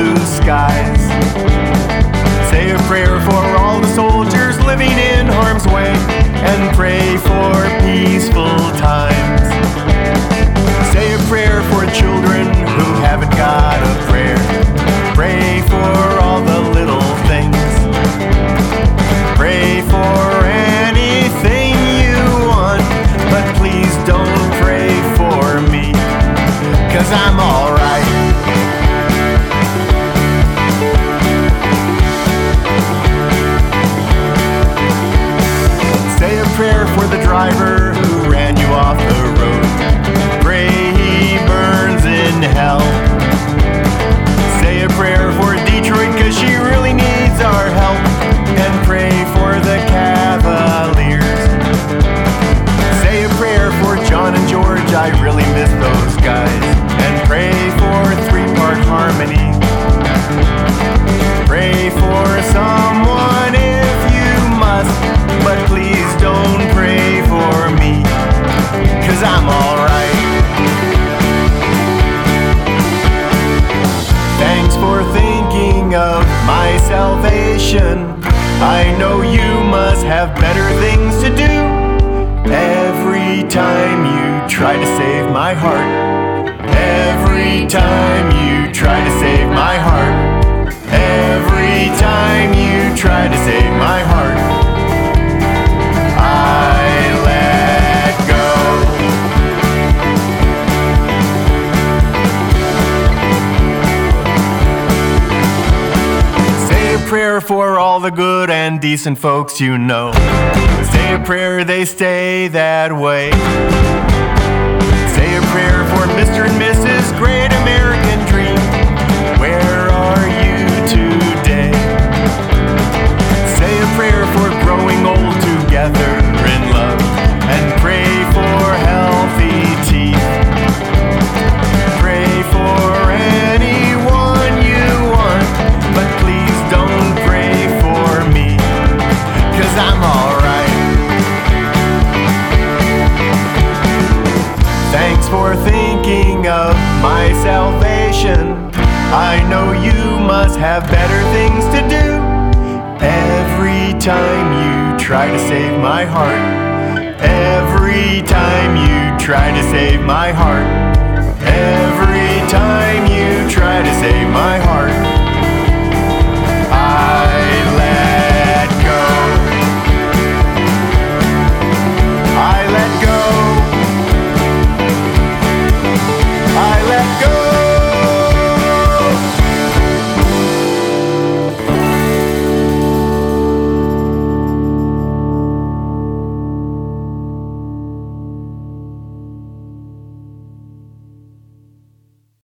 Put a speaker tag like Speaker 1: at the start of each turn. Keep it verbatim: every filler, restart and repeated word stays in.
Speaker 1: blue skies. Say a prayer for all the soldiers living in harm's way, and pray for peaceful times. Say a prayer for children who haven't got a prayer. Pray for all the little things. Pray for anything you want, but please don't pray for me, 'cause I'm alright. Say a prayer for the driver who ran you off the road. Pray he burns in hell. Say a prayer for Detroit, 'cause she really needs our help. And pray for the Cavaliers. Say a prayer for John and George, I really miss those guys. And pray for three-part harmony. Pray for someone if you must, but please don't pray for me, 'cause I'm alright. Thanks for thinking of my salvation. I know you must have better things to do. Every time you try to save my heart, every time you try to save my heart, every time you try to save my heart, I let go. Say a prayer for all the good and decent folks you know. Say a prayer they stay that way. Say a prayer for Mister and Missus Great American Dream. Where are you today? Say a prayer for growing old together in love, and pray for healthy teeth. Pray for anyone you want, but please don't pray for me, 'cause I'm alright. Thanks for thinking of my salvation. I know you must have better things to do. Every time you try to save my heart, every time you try to save my heart, every time you try to save my heart,